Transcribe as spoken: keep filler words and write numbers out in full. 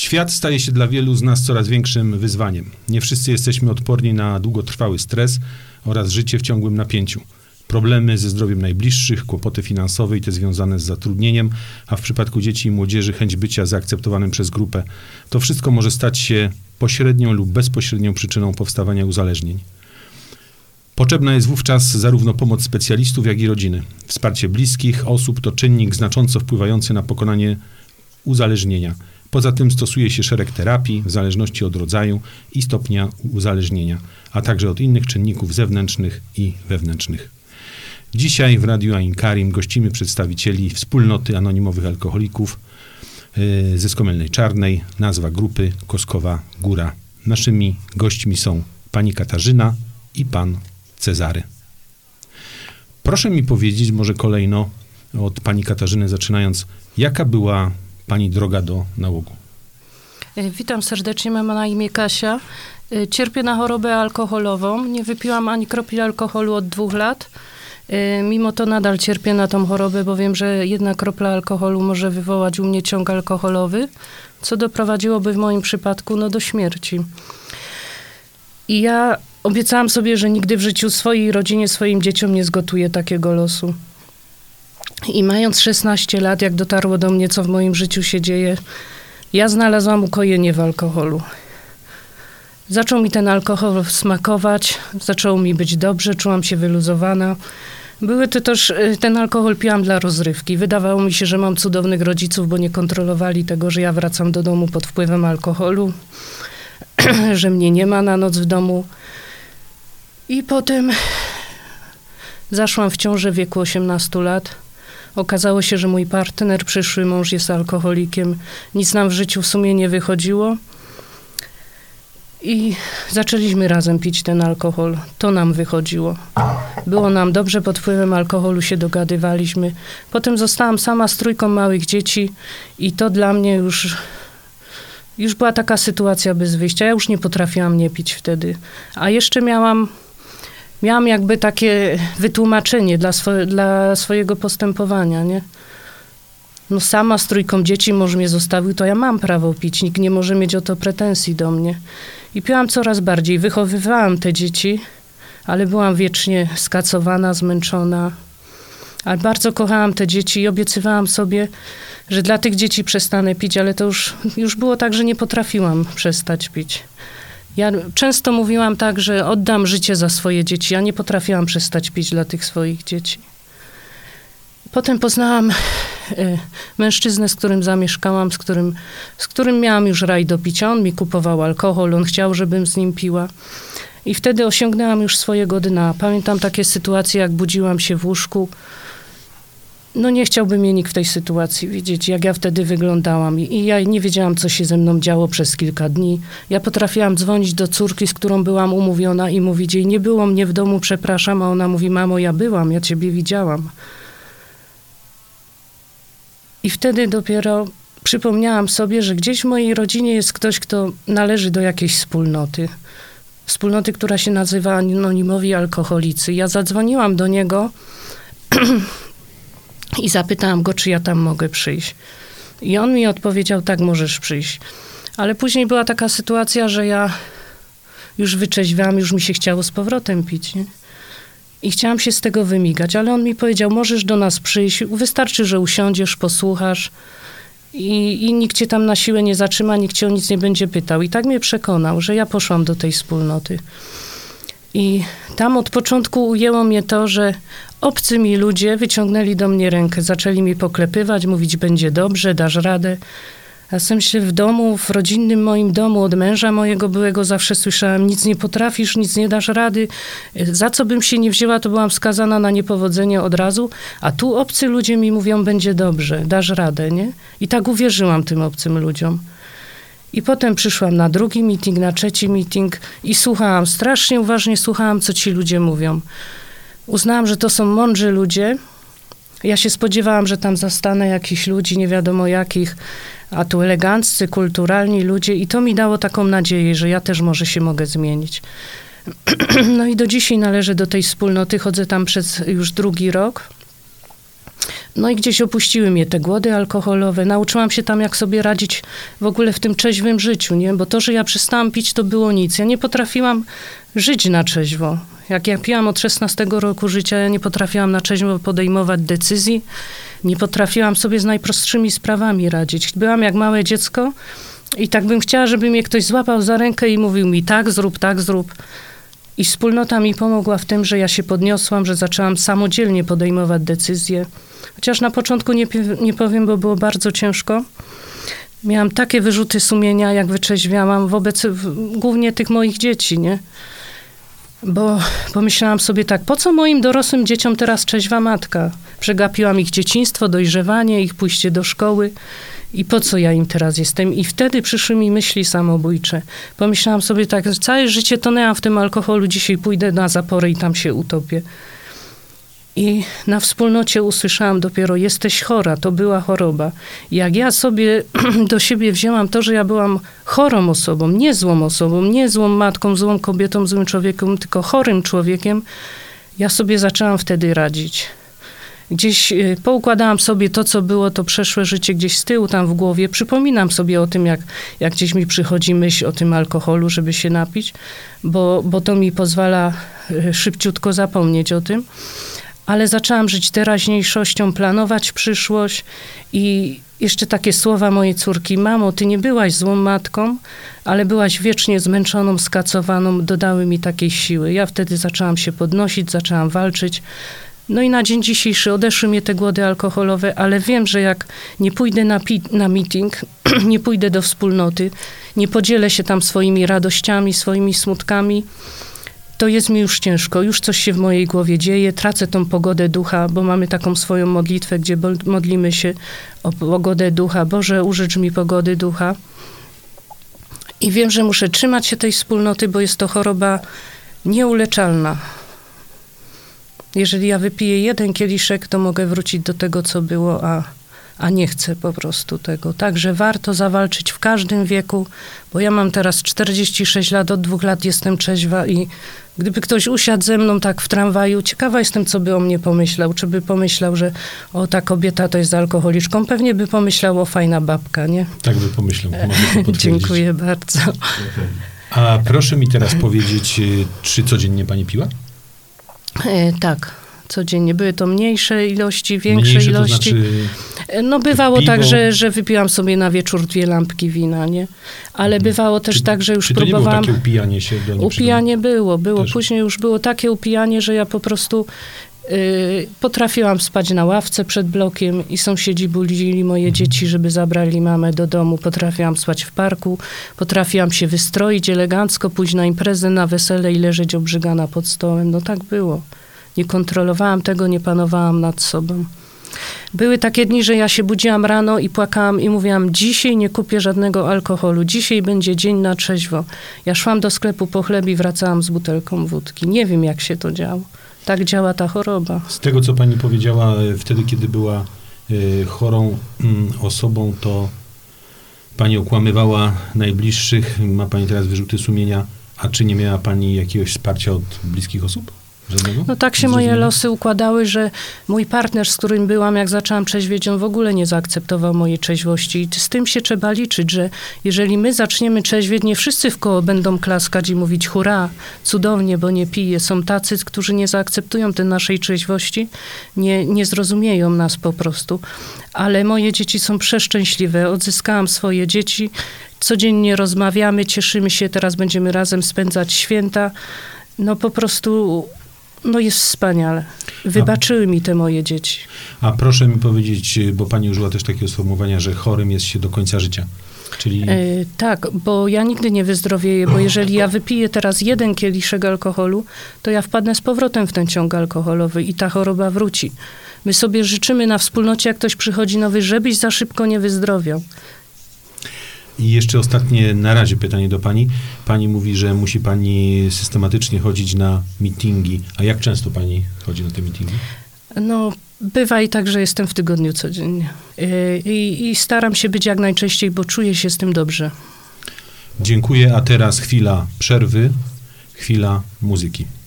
Świat staje się dla wielu z nas coraz większym wyzwaniem. Nie wszyscy jesteśmy odporni na długotrwały stres oraz życie w ciągłym napięciu. Problemy ze zdrowiem najbliższych, kłopoty finansowe i te związane z zatrudnieniem, a w przypadku dzieci i młodzieży chęć bycia zaakceptowanym przez grupę. To wszystko może stać się pośrednią lub bezpośrednią przyczyną powstawania uzależnień. Potrzebna jest wówczas zarówno pomoc specjalistów, jak i rodziny. Wsparcie bliskich osób to czynnik znacząco wpływający na pokonanie uzależnienia. Poza tym stosuje się szereg terapii w zależności od rodzaju i stopnia uzależnienia, a także od innych czynników zewnętrznych i wewnętrznych. Dzisiaj w Radiu Ain Karim gościmy przedstawicieli wspólnoty anonimowych alkoholików yy, ze Skomelnej Czarnej, nazwa grupy Koskowa Góra. Naszymi gośćmi są pani Katarzyna i pan Cezary. Proszę mi powiedzieć, może kolejno od pani Katarzyny zaczynając, jaka była pani droga do nałogu? Witam serdecznie, mam na imię Kasia. Cierpię na chorobę alkoholową. Nie wypiłam ani kropli alkoholu od dwóch lat. Mimo to nadal cierpię na tą chorobę, bo wiem, że jedna kropla alkoholu może wywołać u mnie ciąg alkoholowy, co doprowadziłoby w moim przypadku no, do śmierci. I ja obiecałam sobie, że nigdy w życiu swojej rodzinie, swoim dzieciom nie zgotuję takiego losu. I mając szesnaście lat, jak dotarło do mnie, co w moim życiu się dzieje, ja znalazłam ukojenie w alkoholu. Zaczął mi ten alkohol smakować, zaczęło mi być dobrze, czułam się wyluzowana. Były to też, ten alkohol piłam dla rozrywki. Wydawało mi się, że mam cudownych rodziców, bo nie kontrolowali tego, że ja wracam do domu pod wpływem alkoholu, że mnie nie ma na noc w domu. I potem zaszłam w ciążę w wieku osiemnastu lat. Okazało się, że mój partner, przyszły mąż jest alkoholikiem. Nic nam w życiu w sumie nie wychodziło. I zaczęliśmy razem pić ten alkohol. To nam wychodziło. Było nam dobrze, pod wpływem alkoholu się dogadywaliśmy. Potem zostałam sama z trójką małych dzieci i to dla mnie już, już była taka sytuacja bez wyjścia. Ja już nie potrafiłam nie pić wtedy. A jeszcze miałam... Miałam jakby takie wytłumaczenie dla, swo- dla swojego postępowania, nie? No sama z trójką dzieci, mąż mnie zostawił, to ja mam prawo pić, nikt nie może mieć o to pretensji do mnie. I piłam coraz bardziej, wychowywałam te dzieci, ale byłam wiecznie skacowana, zmęczona. Ale bardzo kochałam te dzieci i obiecywałam sobie, że dla tych dzieci przestanę pić, ale to już, już było tak, że nie potrafiłam przestać pić. Ja często mówiłam tak, że oddam życie za swoje dzieci. Ja nie potrafiłam przestać pić dla tych swoich dzieci. Potem poznałam y, mężczyznę, z którym zamieszkałam, z którym, z którym miałam już raj do picia. On mi kupował alkohol, on chciał, żebym z nim piła. I wtedy osiągnęłam już swojego dna. Pamiętam takie sytuacje, jak budziłam się w łóżku. No nie chciałby mnie nikt w tej sytuacji widzieć, jak ja wtedy wyglądałam. I, I ja nie wiedziałam, co się ze mną działo przez kilka dni. Ja potrafiłam dzwonić do córki, z którą byłam umówiona i mówić jej, nie było mnie w domu, przepraszam, a ona mówi, mamo, ja byłam, ja ciebie widziałam. I wtedy dopiero przypomniałam sobie, że gdzieś w mojej rodzinie jest ktoś, kto należy do jakiejś wspólnoty. Wspólnoty, która się nazywa Anonimowi Alkoholicy. Ja zadzwoniłam do niego i zapytałam go, czy ja tam mogę przyjść. I on mi odpowiedział, tak, możesz przyjść. Ale później była taka sytuacja, że ja już wyczeźwiałam, już mi się chciało z powrotem pić, nie? I chciałam się z tego wymigać, ale on mi powiedział, możesz do nas przyjść, wystarczy, że usiądziesz, posłuchasz i, i nikt cię tam na siłę nie zatrzyma, nikt cię o nic nie będzie pytał. I tak mnie przekonał, że ja poszłam do tej wspólnoty. I tam od początku ujęło mnie to, że obcy mi ludzie wyciągnęli do mnie rękę, zaczęli mi poklepywać, mówić, będzie dobrze, dasz radę. A ja myślę, w domu, w rodzinnym moim domu, od męża mojego byłego zawsze słyszałam, nic nie potrafisz, nic nie dasz rady. Za co bym się nie wzięła, to byłam skazana na niepowodzenie od razu. A tu obcy ludzie mi mówią, będzie dobrze, dasz radę, nie? I tak uwierzyłam tym obcym ludziom. I potem przyszłam na drugi meeting, na trzeci meeting i słuchałam, strasznie uważnie słuchałam, co ci ludzie mówią. Uznałam, że to są mądrzy ludzie. Ja się spodziewałam, że tam zastanę jakichś ludzi, nie wiadomo jakich, a tu eleganccy, kulturalni ludzie i to mi dało taką nadzieję, że ja też może się mogę zmienić. No i do dzisiaj należę do tej wspólnoty, chodzę tam przez już drugi rok. No i gdzieś opuściły mnie te głody alkoholowe. Nauczyłam się tam, jak sobie radzić w ogóle w tym trzeźwym życiu, nie? Bo to, że ja przestałam pić, to było nic. Ja nie potrafiłam żyć na trzeźwo. Jak ja piłam od szesnastego roku życia, ja nie potrafiłam na trzeźwo podejmować decyzji. Nie potrafiłam sobie z najprostszymi sprawami radzić. Byłam jak małe dziecko i tak bym chciała, żeby mnie ktoś złapał za rękę i mówił mi tak zrób, tak zrób. I wspólnota mi pomogła w tym, że ja się podniosłam, że zaczęłam samodzielnie podejmować decyzje. Chociaż na początku nie, nie powiem, bo było bardzo ciężko. Miałam takie wyrzuty sumienia, jak wyczeźwiałam wobec w, głównie tych moich dzieci, nie? Bo pomyślałam sobie tak, po co moim dorosłym dzieciom teraz trzeźwa matka? Przegapiłam ich dzieciństwo, dojrzewanie, ich pójście do szkoły. I po co ja im teraz jestem? I wtedy przyszły mi myśli samobójcze. Pomyślałam sobie tak, że całe życie tonęłam w tym alkoholu, dzisiaj pójdę na zaporę i tam się utopię. I na wspólnocie usłyszałam dopiero, jesteś chora, to była choroba. Jak ja sobie do siebie wzięłam to, że ja byłam chorą osobą, nie złą osobą, nie złą matką, złą kobietą, złym człowiekiem, tylko chorym człowiekiem, ja sobie zaczęłam wtedy radzić. Gdzieś poukładałam sobie to, co było, to przeszłe życie gdzieś z tyłu tam w głowie. Przypominam sobie o tym, jak, jak gdzieś mi przychodzi myśl o tym alkoholu, żeby się napić, bo, bo to mi pozwala szybciutko zapomnieć o tym. Ale zaczęłam żyć teraźniejszością, planować przyszłość i jeszcze takie słowa mojej córki. Mamo, ty nie byłaś złą matką, ale byłaś wiecznie zmęczoną, skacowaną. Dodały mi takiej siły. Ja wtedy zaczęłam się podnosić, zaczęłam walczyć. No i na dzień dzisiejszy odeszły mnie te głody alkoholowe, ale wiem, że jak nie pójdę na, pi- na meeting, nie pójdę do wspólnoty, nie podzielę się tam swoimi radościami, swoimi smutkami, to jest mi już ciężko. Już coś się w mojej głowie dzieje, tracę tą pogodę ducha, bo mamy taką swoją modlitwę, gdzie modlimy się o pogodę ducha. Boże, użycz mi pogody ducha. I wiem, że muszę trzymać się tej wspólnoty, bo jest to choroba nieuleczalna. Jeżeli ja wypiję jeden kieliszek, to mogę wrócić do tego, co było, a, a nie chcę po prostu tego. Także warto zawalczyć w każdym wieku, bo ja mam teraz czterdzieści sześć lat, od dwóch lat jestem trzeźwa i gdyby ktoś usiadł ze mną tak w tramwaju, ciekawa jestem, co by o mnie pomyślał. Czy by pomyślał, że o, ta kobieta to jest alkoholiczką? Pewnie by pomyślał, o, fajna babka, nie? Tak by pomyślał. Dziękuję bardzo. A proszę mi teraz powiedzieć, czy codziennie pani piła? E, tak, codziennie. Były to mniejsze ilości, większe mniejsze, ilości. To znaczy no bywało piwo. tak, że, że wypiłam sobie na wieczór dwie lampki wina, nie? Ale hmm. bywało też czy, tak, że już czy to próbowałam... nie było takie upijanie się do Upijanie było, było. Też. Później już było takie upijanie, że ja po prostu y, potrafiłam spać na ławce przed blokiem i sąsiedzi budzili moje hmm. dzieci, żeby zabrali mamę do domu. Potrafiłam spać w parku, potrafiłam się wystroić elegancko, pójść na imprezę, na wesele i leżeć obrzygana pod stołem. No tak było. Nie kontrolowałam tego, nie panowałam nad sobą. Były takie dni, że ja się budziłam rano i płakałam i mówiłam, dzisiaj nie kupię żadnego alkoholu, dzisiaj będzie dzień na trzeźwo. Ja szłam do sklepu po chleb i wracałam z butelką wódki. Nie wiem, jak się to działo. Tak działa ta choroba. Z tego, co pani powiedziała, wtedy, kiedy była y, chorą y, osobą, to pani okłamywała najbliższych. Ma pani teraz wyrzuty sumienia. A czy nie miała pani jakiegoś wsparcia od bliskich osób? Żadnego? No tak się moje losy układały, że mój partner, z którym byłam, jak zaczęłam trzeźwieć, on w ogóle nie zaakceptował mojej trzeźwości. I z tym się trzeba liczyć, że jeżeli my zaczniemy trzeźwieć, nie wszyscy w koło będą klaskać i mówić hurra, cudownie, bo nie piję. Są tacy, którzy nie zaakceptują tej naszej trzeźwości, nie, nie zrozumieją nas po prostu. Ale moje dzieci są przeszczęśliwe. Odzyskałam swoje dzieci. Codziennie rozmawiamy, cieszymy się, teraz będziemy razem spędzać święta. No po prostu... No jest wspaniale. Wybaczyły a, mi te moje dzieci. A proszę mi powiedzieć, bo pani użyła też takiego sformułowania, że chorym jest się do końca życia. Czyli... E, tak, bo ja nigdy nie wyzdrowieję, bo jeżeli ja wypiję teraz jeden kieliszek alkoholu, to ja wpadnę z powrotem w ten ciąg alkoholowy i ta choroba wróci. My sobie życzymy na wspólnocie, jak ktoś przychodzi nowy, żebyś za szybko nie wyzdrowiał. I jeszcze ostatnie na razie pytanie do pani. Pani mówi, że musi pani systematycznie chodzić na meetingi. A jak często pani chodzi na te meetingi? No, bywa i tak, że jestem w tygodniu codziennie. I, i staram się być jak najczęściej, bo czuję się z tym dobrze. Dziękuję, a teraz chwila przerwy, chwila muzyki.